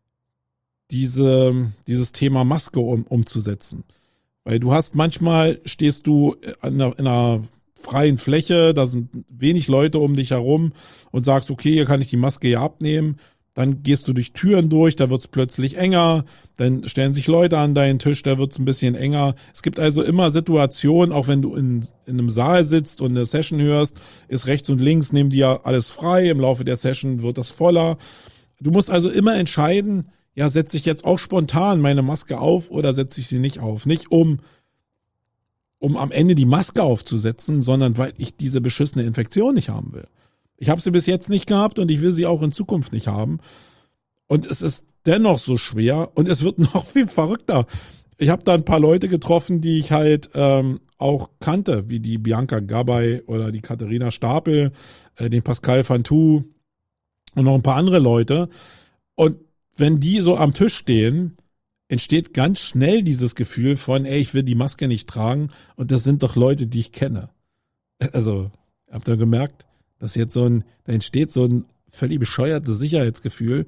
dieses Thema Maske umzusetzen. Weil du hast manchmal, stehst du in einer freien Fläche, da sind wenig Leute um dich herum und sagst, okay, hier kann ich die Maske ja abnehmen. Dann gehst du durch Türen durch, da wird's plötzlich enger, dann stellen sich Leute an deinen Tisch, da wird's ein bisschen enger. Es gibt also immer Situationen, auch wenn du in einem Saal sitzt und eine Session hörst, ist rechts und links neben dir alles frei, im Laufe der Session wird das voller. Du musst also immer entscheiden, ja, setze ich jetzt auch spontan meine Maske auf oder setze ich sie nicht auf? Nicht um am Ende die Maske aufzusetzen, sondern weil ich diese beschissene Infektion nicht haben will. Ich habe sie bis jetzt nicht gehabt und ich will sie auch in Zukunft nicht haben. Und es ist dennoch so schwer und es wird noch viel verrückter. Ich habe da ein paar Leute getroffen, die ich halt auch kannte, wie die Bianca Gabay oder die Katharina Stapel, den Pascal Fantou und noch ein paar andere Leute. Und wenn die so am Tisch stehen, entsteht ganz schnell dieses Gefühl von, ey, ich will die Maske nicht tragen und das sind doch Leute, die ich kenne. Also, habt ihr gemerkt? Dass jetzt da entsteht so ein völlig bescheuertes Sicherheitsgefühl.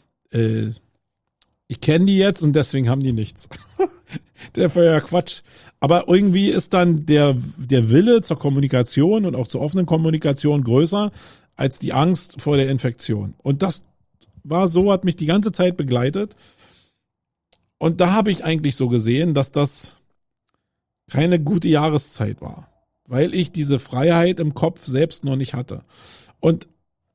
Ich kenne die jetzt und deswegen haben die nichts. Der war ja Quatsch. Aber irgendwie ist dann der Wille zur Kommunikation und auch zur offenen Kommunikation größer als die Angst vor der Infektion. Und das hat mich die ganze Zeit begleitet. Und da habe ich eigentlich so gesehen, dass das keine gute Jahreszeit war. Weil ich diese Freiheit im Kopf selbst noch nicht hatte. Und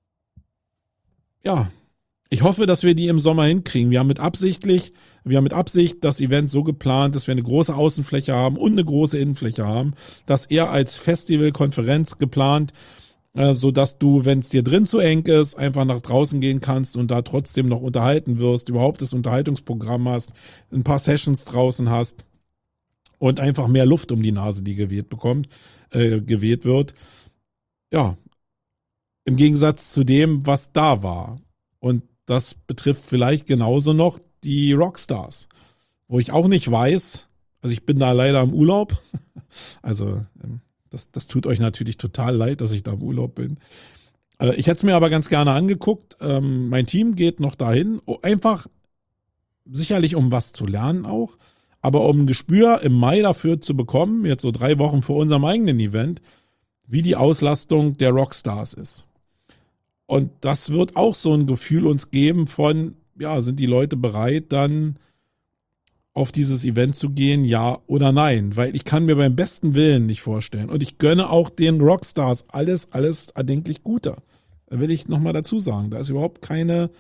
ja, ich hoffe, dass wir die im Sommer hinkriegen. Wir haben mit Absicht das Event so geplant, dass wir eine große Außenfläche haben und eine große Innenfläche haben. Das eher als Festival-Konferenz geplant. sodass du, wenn es dir drin zu eng ist, einfach nach draußen gehen kannst und da trotzdem noch unterhalten wirst, überhaupt das Unterhaltungsprogramm hast, ein paar Sessions draußen hast und einfach mehr Luft um die Nase, die geweht wird. Ja, im Gegensatz zu dem, was da war. Und das betrifft vielleicht genauso noch die Rockstars, wo ich auch nicht weiß, also ich bin da leider im Urlaub, also das tut euch natürlich total leid, dass ich da im Urlaub bin. Ich hätte es mir aber ganz gerne angeguckt. Mein Team geht noch dahin, einfach sicherlich um was zu lernen auch, aber um ein Gespür im Mai dafür zu bekommen, jetzt so 3 Wochen vor unserem eigenen Event, wie die Auslastung der Rockstars ist. Und das wird auch so ein Gefühl uns geben von, ja, sind die Leute bereit, dann auf dieses Event zu gehen, ja oder nein? Weil ich kann mir beim besten Willen nicht vorstellen. Und ich gönne auch den Rockstars alles erdenklich Gute. Da will ich nochmal dazu sagen. Da ist überhaupt kein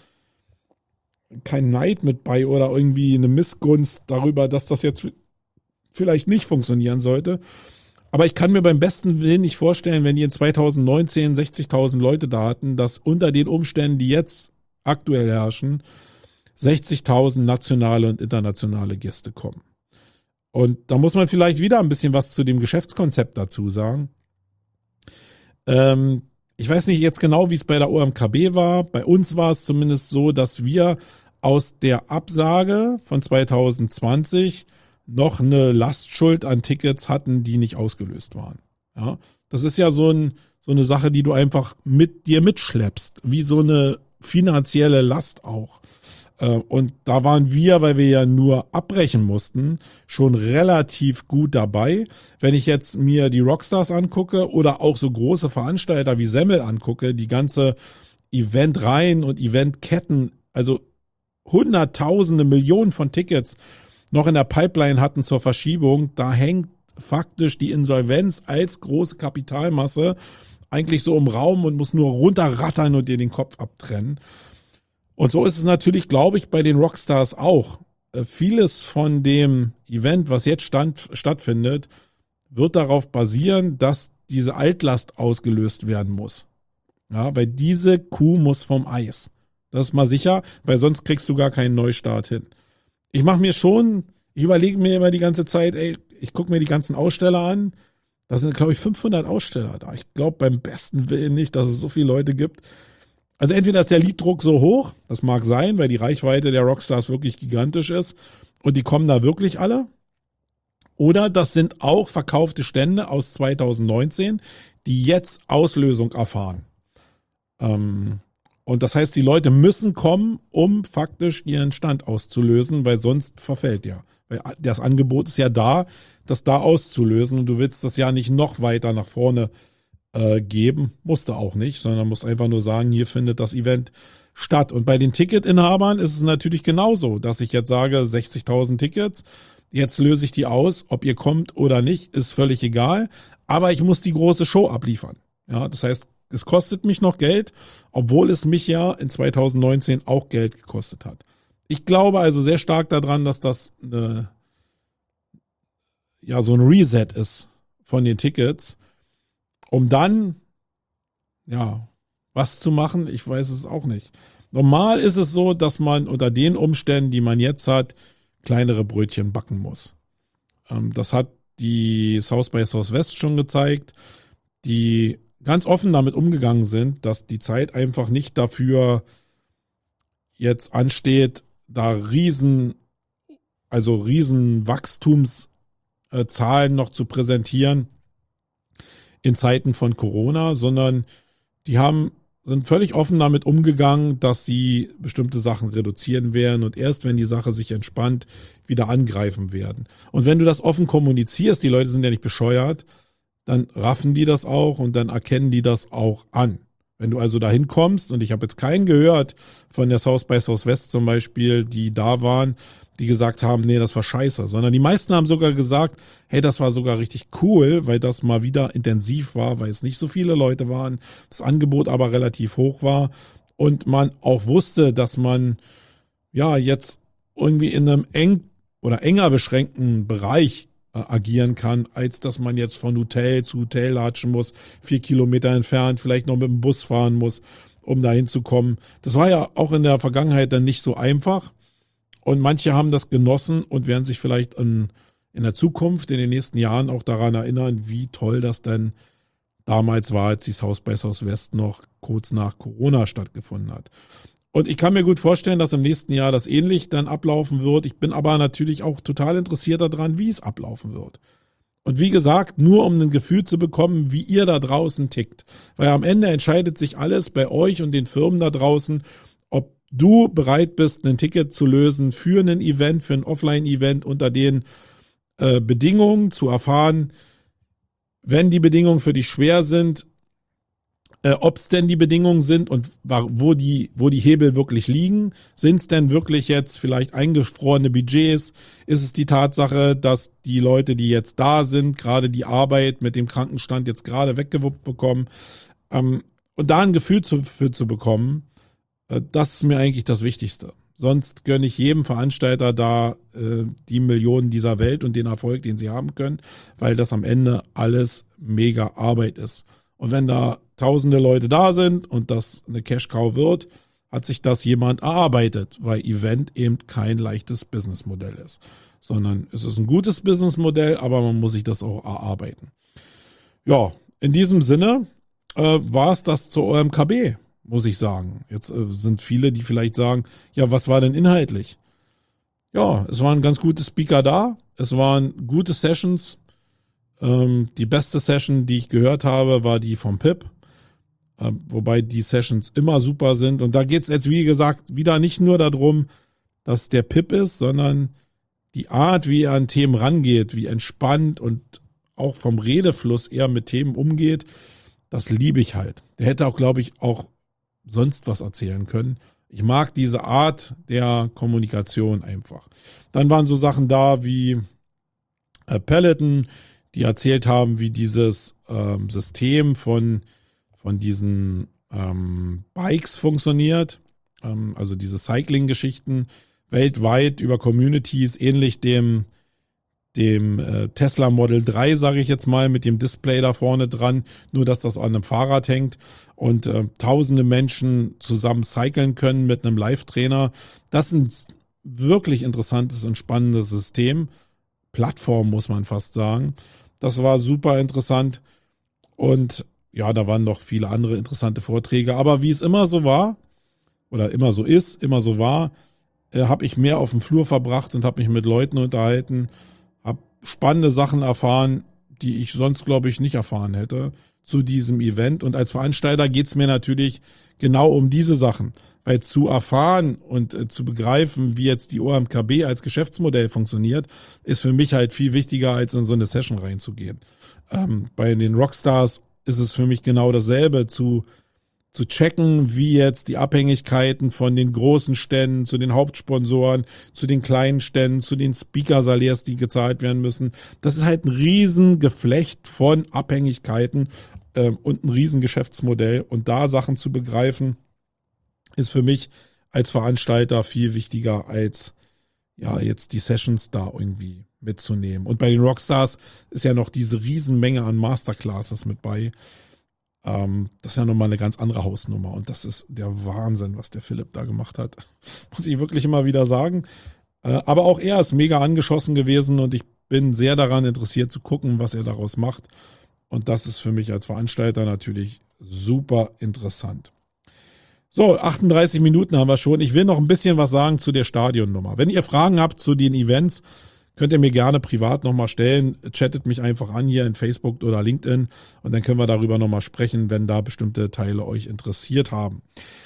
Neid mit bei oder irgendwie eine Missgunst darüber, dass das jetzt vielleicht nicht funktionieren sollte. Aber ich kann mir beim besten Willen nicht vorstellen, wenn die in 2019 60.000 Leute da hatten, dass unter den Umständen, die jetzt aktuell herrschen, 60.000 nationale und internationale Gäste kommen. Und da muss man vielleicht wieder ein bisschen was zu dem Geschäftskonzept dazu sagen. Ich weiß nicht jetzt genau, wie es bei der OMKB war. Bei uns war es zumindest so, dass wir aus der Absage von 2020 noch eine Lastschuld an Tickets hatten, die nicht ausgelöst waren. Ja, das ist ja so eine Sache, die du einfach mit dir mitschleppst, wie so eine finanzielle Last auch. Und da waren wir, weil wir ja nur abbrechen mussten, schon relativ gut dabei. Wenn ich jetzt mir die Rockstars angucke oder auch so große Veranstalter wie Semmel angucke, die ganze Eventreihen und Eventketten, also Hunderttausende, Millionen von Tickets noch in der Pipeline hatten zur Verschiebung, da hängt faktisch die Insolvenz als große Kapitalmasse eigentlich so im Raum und muss nur runterrattern und dir den Kopf abtrennen. Und so ist es natürlich, glaube ich, bei den Rockstars auch. Vieles von dem Event, was jetzt stattfindet, wird darauf basieren, dass diese Altlast ausgelöst werden muss. Ja, weil diese Kuh muss vom Eis. Das ist mal sicher, weil sonst kriegst du gar keinen Neustart hin. Ich überlege mir immer die ganze Zeit, ich gucke mir die ganzen Aussteller an. Da sind, glaube ich, 500 Aussteller da. Ich glaube beim besten Willen nicht, dass es so viele Leute gibt. Also entweder ist der Lieddruck so hoch, das mag sein, weil die Reichweite der Rockstars wirklich gigantisch ist und die kommen da wirklich alle. Oder das sind auch verkaufte Stände aus 2019, die jetzt Auslösung erfahren. Und das heißt, die Leute müssen kommen, um faktisch ihren Stand auszulösen, weil sonst verfällt ja. Weil das Angebot ist ja da, das da auszulösen und du willst das ja nicht noch weiter nach vorne geben. Musst du auch nicht, sondern musst einfach nur sagen, hier findet das Event statt. Und bei den Ticketinhabern ist es natürlich genauso, dass ich jetzt sage, 60.000 Tickets, jetzt löse ich die aus, ob ihr kommt oder nicht, ist völlig egal, aber ich muss die große Show abliefern. Ja, das heißt, es kostet mich noch Geld, obwohl es mich ja in 2019 auch Geld gekostet hat. Ich glaube also sehr stark daran, dass das so ein Reset ist von den Tickets, um dann, was zu machen, ich weiß es auch nicht. Normal ist es so, dass man unter den Umständen, die man jetzt hat, kleinere Brötchen backen muss. Das hat die South by Southwest schon gezeigt, die ganz offen damit umgegangen sind, dass die Zeit einfach nicht dafür jetzt ansteht, da riesen Wachstumszahlen noch zu präsentieren in Zeiten von Corona, sondern die sind völlig offen damit umgegangen, dass sie bestimmte Sachen reduzieren werden und erst wenn die Sache sich entspannt, wieder angreifen werden. Und wenn du das offen kommunizierst, die Leute sind ja nicht bescheuert, dann raffen die das auch und dann erkennen die das auch an. Wenn du also dahin kommst, und ich habe jetzt keinen gehört von der South by Southwest zum Beispiel, die da waren, die gesagt haben, nee, das war scheiße, sondern die meisten haben sogar gesagt, hey, das war sogar richtig cool, weil das mal wieder intensiv war, weil es nicht so viele Leute waren, das Angebot aber relativ hoch war und man auch wusste, dass man jetzt irgendwie in einem enger beschränkten Bereich agieren kann, als dass man jetzt von Hotel zu Hotel latschen muss, 4 Kilometer entfernt, vielleicht noch mit dem Bus fahren muss, um da hinzukommen. Das war ja auch in der Vergangenheit dann nicht so einfach. Und manche haben das genossen und werden sich vielleicht in der Zukunft, in den nächsten Jahren auch daran erinnern, wie toll das denn damals war, als die South by Southwest noch kurz nach Corona stattgefunden hat. Und ich kann mir gut vorstellen, dass im nächsten Jahr das ähnlich dann ablaufen wird. Ich bin aber natürlich auch total interessiert daran, wie es ablaufen wird. Und wie gesagt, nur um ein Gefühl zu bekommen, wie ihr da draußen tickt. Weil am Ende entscheidet sich alles bei euch und den Firmen da draußen, ob du bereit bist, ein Ticket zu lösen für ein Event, für ein Offline-Event unter den Bedingungen zu erfahren, wenn die Bedingungen für dich schwer sind, ob es denn die Bedingungen sind und wo die Hebel wirklich liegen. Sind es denn wirklich jetzt vielleicht eingefrorene Budgets? Ist es die Tatsache, dass die Leute, die jetzt da sind, gerade die Arbeit mit dem Krankenstand jetzt gerade weggewuppt bekommen? Und da ein Gefühl für zu bekommen, das ist mir eigentlich das Wichtigste. Sonst gönne ich jedem Veranstalter da die Millionen dieser Welt und den Erfolg, den sie haben können, weil das am Ende alles mega Arbeit ist. Und wenn da tausende Leute da sind und das eine Cash-Cow wird, hat sich das jemand erarbeitet, weil Event eben kein leichtes Businessmodell ist, sondern es ist ein gutes Businessmodell, aber man muss sich das auch erarbeiten. Ja, in diesem Sinne war es das zur OMKB, muss ich sagen. Jetzt sind viele, die vielleicht sagen, ja, was war denn inhaltlich? Ja, es waren ganz gute Speaker da, es waren gute Sessions. Die beste Session, die ich gehört habe, war die vom Pip. Wobei die Sessions immer super sind. Und da geht es jetzt, wie gesagt, wieder nicht nur darum, dass der Pip ist, sondern die Art, wie er an Themen rangeht, wie entspannt und auch vom Redefluss eher mit Themen umgeht, das liebe ich halt. Der hätte auch, glaube ich, auch sonst was erzählen können. Ich mag diese Art der Kommunikation einfach. Dann waren so Sachen da wie Peloton, die erzählt haben, wie dieses System von diesen Bikes funktioniert, also diese Cycling-Geschichten weltweit über Communities, ähnlich dem Tesla Model 3, sage ich jetzt mal, mit dem Display da vorne dran, nur dass das an einem Fahrrad hängt und tausende Menschen zusammen cyclen können mit einem Live-Trainer. Das ist ein wirklich interessantes und spannendes System. Plattform, muss man fast sagen. Das war super interessant und ja, da waren noch viele andere interessante Vorträge, aber wie es immer so war oder immer so ist, immer so war, habe ich mehr auf dem Flur verbracht und habe mich mit Leuten unterhalten, habe spannende Sachen erfahren, die ich sonst, glaube ich, nicht erfahren hätte zu diesem Event. Und als Veranstalter geht es mir natürlich genau um diese Sachen, weil zu erfahren und zu begreifen, wie jetzt die OMKB als Geschäftsmodell funktioniert, ist für mich halt viel wichtiger, als in so eine Session reinzugehen. Bei den Rockstars ist es für mich genau dasselbe, zu checken, wie jetzt die Abhängigkeiten von den großen Ständen zu den Hauptsponsoren, zu den kleinen Ständen, zu den Speaker-Salärs, die gezahlt werden müssen. Das ist halt ein Riesengeflecht von Abhängigkeiten und ein Riesengeschäftsmodell. Und da Sachen zu begreifen, ist für mich als Veranstalter viel wichtiger als ja jetzt die Sessions da irgendwie mitzunehmen. Und bei den Rockstars ist ja noch diese Riesenmenge an Masterclasses mit bei. Das ist ja nochmal eine ganz andere Hausnummer und das ist der Wahnsinn, was der Philipp da gemacht hat. Muss ich wirklich immer wieder sagen. Aber auch er ist mega angeschossen gewesen und ich bin sehr daran interessiert zu gucken, was er daraus macht. Und das ist für mich als Veranstalter natürlich super interessant. So, 38 Minuten haben wir schon. Ich will noch ein bisschen was sagen zu der Stadionnummer. Wenn ihr Fragen habt zu den Events, könnt ihr mir gerne privat nochmal stellen. Chattet mich einfach an hier in Facebook oder LinkedIn und dann können wir darüber nochmal sprechen, wenn da bestimmte Teile euch interessiert haben.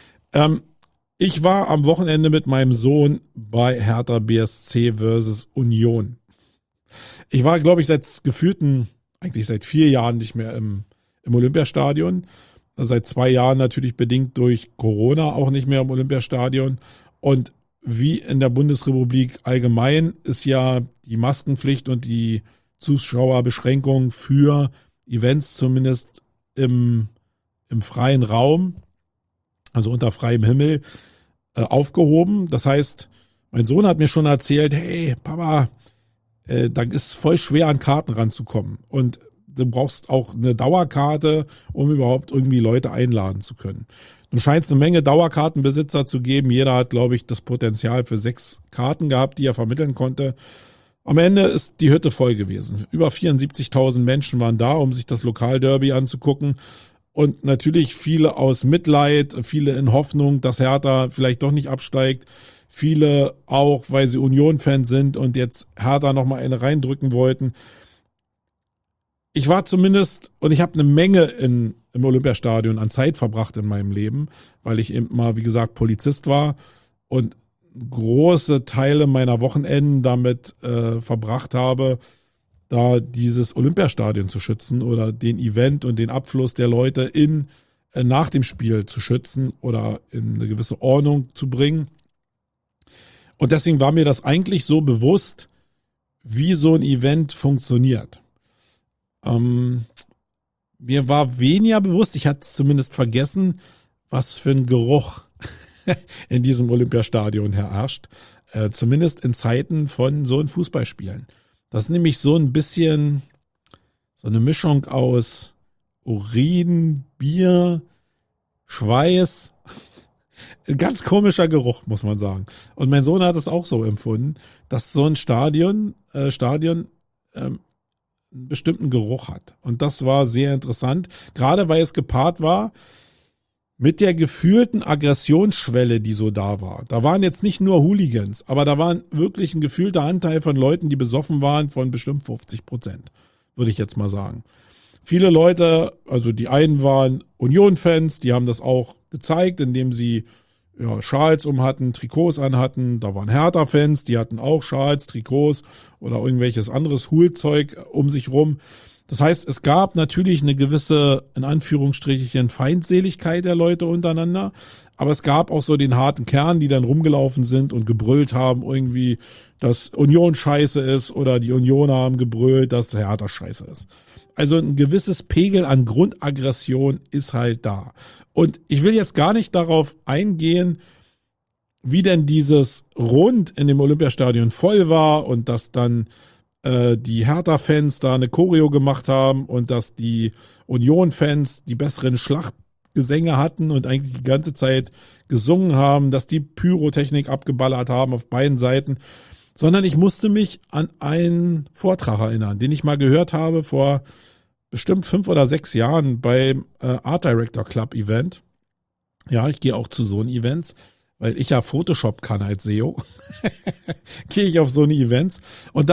Ich war am Wochenende mit meinem Sohn bei Hertha BSC versus Union. Ich war, glaube ich, eigentlich seit 4 Jahren nicht mehr im Olympiastadion. Seit 2 Jahren natürlich bedingt durch Corona auch nicht mehr im Olympiastadion. Und wie in der Bundesrepublik allgemein ist ja die Maskenpflicht und die Zuschauerbeschränkung für Events zumindest im freien Raum, also unter freiem Himmel, aufgehoben. Das heißt, mein Sohn hat mir schon erzählt, hey Papa, Da ist voll schwer an Karten ranzukommen. Und du brauchst auch eine Dauerkarte, um überhaupt irgendwie Leute einladen zu können. Du scheinst eine Menge Dauerkartenbesitzer zu geben. Jeder hat, glaube ich, das Potenzial für 6 Karten gehabt, die er vermitteln konnte. Am Ende ist die Hütte voll gewesen. Über 74.000 Menschen waren da, um sich das Lokalderby anzugucken. Und natürlich viele aus Mitleid, viele in Hoffnung, dass Hertha vielleicht doch nicht absteigt. Viele auch, weil sie Union-Fans sind und jetzt Hertha nochmal eine reindrücken wollten. Ich war zumindest, und ich habe eine Menge im Olympiastadion an Zeit verbracht in meinem Leben, weil ich eben mal, wie gesagt, Polizist war und große Teile meiner Wochenenden damit verbracht habe, da dieses Olympiastadion zu schützen oder den Event und den Abfluss der Leute nach dem Spiel zu schützen oder in eine gewisse Ordnung zu bringen. Und deswegen war mir das eigentlich so bewusst, wie so ein Event funktioniert. Mir war weniger bewusst, ich hatte es zumindest vergessen, was für ein Geruch in diesem Olympiastadion herrscht. Zumindest in Zeiten von so einem Fußballspielen. Das ist nämlich so ein bisschen so eine Mischung aus Urin, Bier, Schweiß. Ein ganz komischer Geruch, muss man sagen. Und mein Sohn hat es auch so empfunden, dass so ein Stadion einen bestimmten Geruch hat. Und das war sehr interessant, gerade weil es gepaart war mit der gefühlten Aggressionsschwelle, die so da war. Da waren jetzt nicht nur Hooligans, aber da war wirklich ein gefühlter Anteil von Leuten, die besoffen waren, von bestimmt 50%, würde ich jetzt mal sagen. Viele Leute, also die einen waren Union-Fans, die haben das auch gezeigt, indem sie Schals hatten, Trikots anhatten. Da waren Hertha-Fans, die hatten auch Schals, Trikots oder irgendwelches anderes Hulzeug um sich rum. Das heißt, es gab natürlich eine gewisse, in Anführungsstrichen, Feindseligkeit der Leute untereinander, aber es gab auch so den harten Kern, die dann rumgelaufen sind und gebrüllt haben, irgendwie, dass Union scheiße ist oder die Unioner haben gebrüllt, dass Hertha scheiße ist. Also ein gewisses Pegel an Grundaggression ist halt da. Und ich will jetzt gar nicht darauf eingehen, wie denn dieses Rund in dem Olympiastadion voll war und dass dann die Hertha-Fans da eine Choreo gemacht haben und dass die Union-Fans die besseren Schlachtgesänge hatten und eigentlich die ganze Zeit gesungen haben, dass die Pyrotechnik abgeballert haben auf beiden Seiten, sondern ich musste mich an einen Vortrag erinnern, den ich mal gehört habe vor bestimmt 5 oder 6 Jahren beim Art Director Club Event. Ja, ich gehe auch zu so Events, weil ich ja Photoshop kann als SEO. Gehe ich auf so eine Events. Und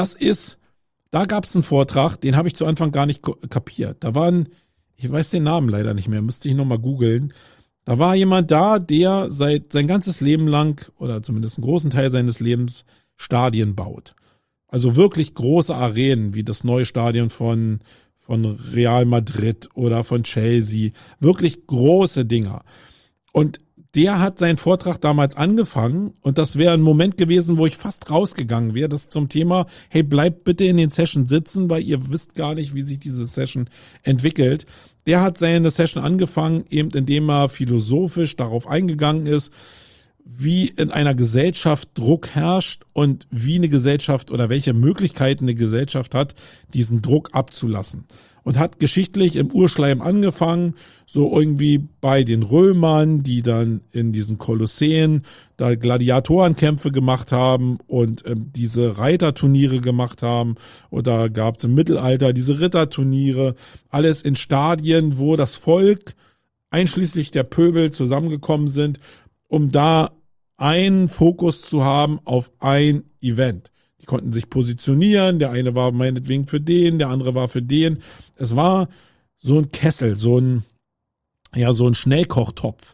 da gab es einen Vortrag, den habe ich zu Anfang gar nicht kapiert. Da waren, ich weiß den Namen leider nicht mehr, müsste ich nochmal googeln. Da war jemand da, der sein ganzes Leben lang oder zumindest einen großen Teil seines Lebens Stadien baut. Also wirklich große Arenen, wie das neue Stadion von Real Madrid oder von Chelsea. Wirklich große Dinger. Und der hat seinen Vortrag damals angefangen und das wäre ein Moment gewesen, wo ich fast rausgegangen wäre. Das zum Thema, hey, bleibt bitte in den Sessions sitzen, weil ihr wisst gar nicht, wie sich diese Session entwickelt. Der hat seine Session angefangen, eben indem er philosophisch darauf eingegangen ist, wie in einer Gesellschaft Druck herrscht und wie eine Gesellschaft oder welche Möglichkeiten eine Gesellschaft hat, diesen Druck abzulassen. Und hat geschichtlich im Urschleim angefangen, so irgendwie bei den Römern, die dann in diesen Kolosseen da Gladiatorenkämpfe gemacht haben und diese Reiterturniere gemacht haben. Oder gab es im Mittelalter diese Ritterturniere, alles in Stadien, wo das Volk, einschließlich der Pöbel, zusammengekommen sind, um da einen Fokus zu haben auf ein Event. Die konnten sich positionieren, der eine war meinetwegen für den, der andere war für den. Es war so ein Kessel, so ein Schnellkochtopf,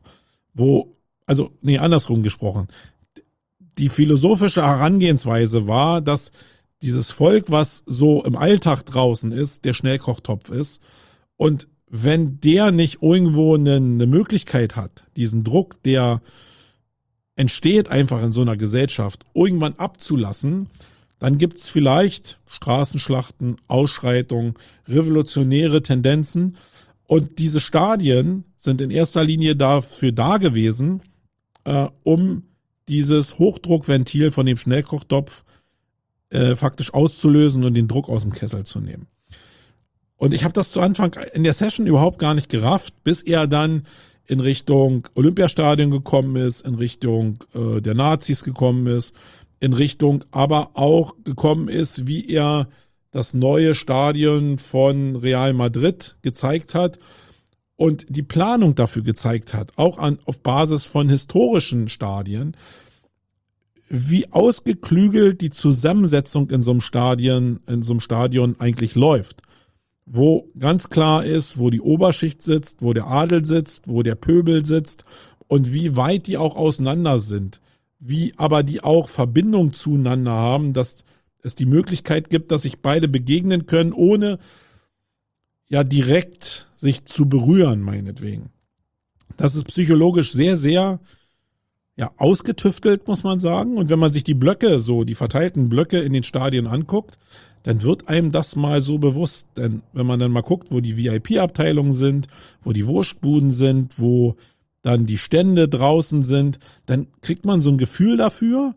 andersrum gesprochen. Die philosophische Herangehensweise war, dass dieses Volk, was so im Alltag draußen ist, der Schnellkochtopf ist. Und wenn der nicht irgendwo eine Möglichkeit hat, diesen Druck, der entsteht einfach in so einer Gesellschaft, irgendwann abzulassen, dann gibt's vielleicht Straßenschlachten, Ausschreitungen, revolutionäre Tendenzen. Und diese Stadien sind in erster Linie dafür da gewesen, um dieses Hochdruckventil von dem Schnellkochtopf faktisch auszulösen und den Druck aus dem Kessel zu nehmen. Und ich habe das zu Anfang in der Session überhaupt gar nicht gerafft, bis er dann in Richtung Olympiastadion gekommen ist, in Richtung der Nazis gekommen ist, in Richtung aber auch gekommen ist, wie er das neue Stadion von Real Madrid gezeigt hat und die Planung dafür gezeigt hat, auch auf Basis von historischen Stadien, wie ausgeklügelt die Zusammensetzung in so einem Stadion eigentlich läuft. Wo ganz klar ist, wo die Oberschicht sitzt, wo der Adel sitzt, wo der Pöbel sitzt und wie weit die auch auseinander sind. Wie aber die auch Verbindung zueinander haben, dass es die Möglichkeit gibt, dass sich beide begegnen können, ohne ja direkt sich zu berühren, meinetwegen. Das ist psychologisch sehr, sehr ja, ausgetüftelt, muss man sagen. Und wenn man sich die Blöcke, so die verteilten Blöcke in den Stadien anguckt, dann wird einem das mal so bewusst. Denn wenn man dann mal guckt, wo die VIP-Abteilungen sind, wo die Wurstbuden sind, wo dann die Stände draußen sind, dann kriegt man so ein Gefühl dafür,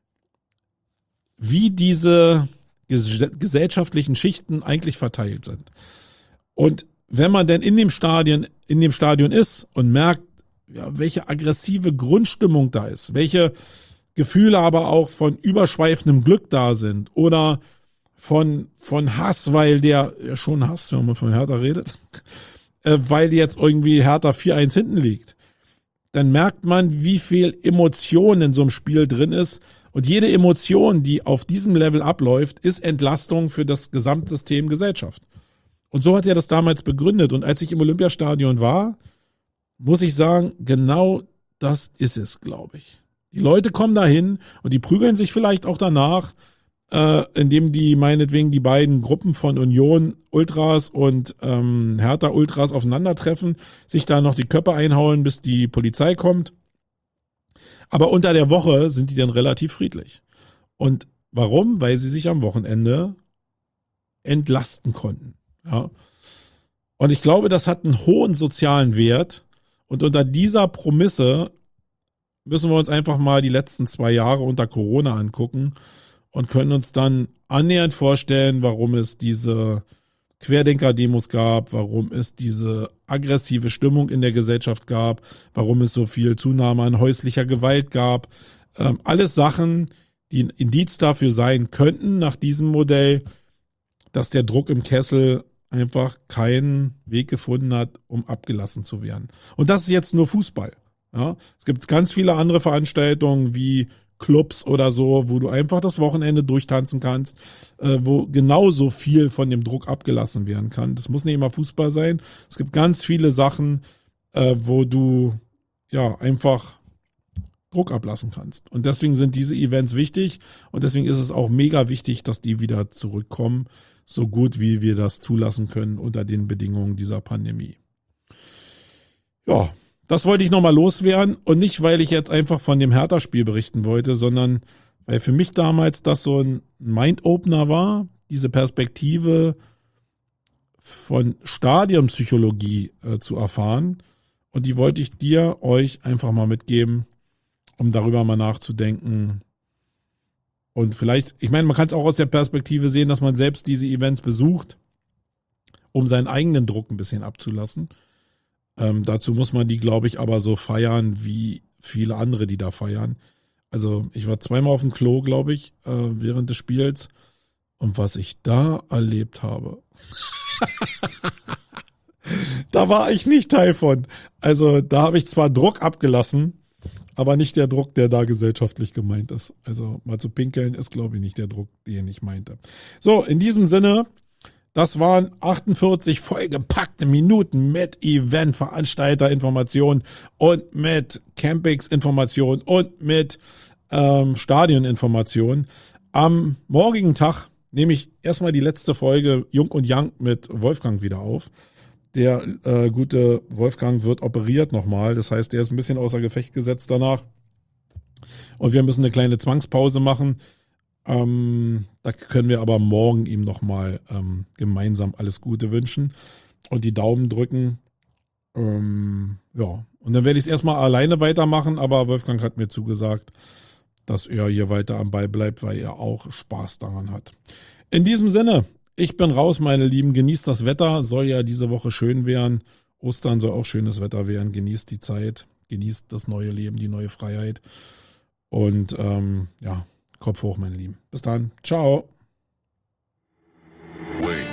wie diese gesellschaftlichen Schichten eigentlich verteilt sind. Und wenn man denn in dem Stadion ist und merkt, ja, welche aggressive Grundstimmung da ist, welche Gefühle aber auch von überschweifendem Glück da sind oder von Hass, weil der, ja schon Hass, wenn man von Hertha redet, weil jetzt irgendwie Hertha 4-1 hinten liegt, dann merkt man, wie viel Emotion in so einem Spiel drin ist. Und jede Emotion, die auf diesem Level abläuft, ist Entlastung für das Gesamtsystem Gesellschaft. Und so hat er das damals begründet. Und als ich im Olympiastadion war, muss ich sagen, genau das ist es, glaube ich. Die Leute kommen dahin und die prügeln sich vielleicht auch danach, indem die meinetwegen die beiden Gruppen von Union Ultras und Hertha Ultras aufeinandertreffen, sich da noch die Köpfe einhauen, bis die Polizei kommt. Aber unter der Woche sind die dann relativ friedlich. Und warum? Weil sie sich am Wochenende entlasten konnten. Ja. Und ich glaube, das hat einen hohen sozialen Wert. Und unter dieser Prämisse müssen wir uns einfach mal die letzten 2 Jahre unter Corona angucken und können uns dann annähernd vorstellen, warum es diese Querdenker-Demos gab, warum es diese aggressive Stimmung in der Gesellschaft gab, warum es so viel Zunahme an häuslicher Gewalt gab. Alles Sachen, die ein Indiz dafür sein könnten, nach diesem Modell, dass der Druck im Kessel einfach keinen Weg gefunden hat, um abgelassen zu werden. Und das ist jetzt nur Fußball. Ja? Es gibt ganz viele andere Veranstaltungen wie Clubs oder so, wo du einfach das Wochenende durchtanzen kannst, wo genauso viel von dem Druck abgelassen werden kann. Das muss nicht immer Fußball sein. Es gibt ganz viele Sachen, wo du ja einfach Druck ablassen kannst. Und deswegen sind diese Events wichtig und deswegen ist es auch mega wichtig, dass die wieder zurückkommen, so gut wie wir das zulassen können unter den Bedingungen dieser Pandemie. Ja, das wollte ich nochmal loswerden und nicht, weil ich jetzt einfach von dem Hertha-Spiel berichten wollte, sondern weil für mich damals das so ein Mind-Opener war, diese Perspektive von Stadionpsychologie zu erfahren. Und die wollte ich euch einfach mal mitgeben, um darüber mal nachzudenken. Und vielleicht, ich meine, man kann es auch aus der Perspektive sehen, dass man selbst diese Events besucht, um seinen eigenen Druck ein bisschen abzulassen. Dazu muss man die, glaube ich, aber so feiern, wie viele andere, die da feiern. Also ich war 2-mal auf dem Klo, glaube ich, während des Spiels. Und was ich da erlebt habe, da war ich nicht Teil von. Also da habe ich zwar Druck abgelassen, aber nicht der Druck, der da gesellschaftlich gemeint ist. Also mal zu pinkeln ist, glaube ich, nicht der Druck, den ich meinte. So, in diesem Sinne, das waren 48 vollgepackte Minuten mit Event-Veranstalter-Informationen und mit Campings-Informationen und mit Stadion-Informationen. Am morgigen Tag nehme ich erstmal die letzte Folge Jung und Young mit Wolfgang wieder auf. Der gute Wolfgang wird operiert nochmal. Das heißt, der ist ein bisschen außer Gefecht gesetzt danach. Und wir müssen eine kleine Zwangspause machen. Da können wir aber morgen ihm nochmal gemeinsam alles Gute wünschen und die Daumen drücken. Ja, und dann werde ich es erstmal alleine weitermachen, aber Wolfgang hat mir zugesagt, dass er hier weiter am Ball bleibt, weil er auch Spaß daran hat. In diesem Sinne, ich bin raus, meine Lieben. Genießt das Wetter, soll ja diese Woche schön werden. Ostern soll auch schönes Wetter werden. Genießt die Zeit, genießt das neue Leben, die neue Freiheit. Und ja, Kopf hoch, meine Lieben. Bis dann. Ciao. Wait.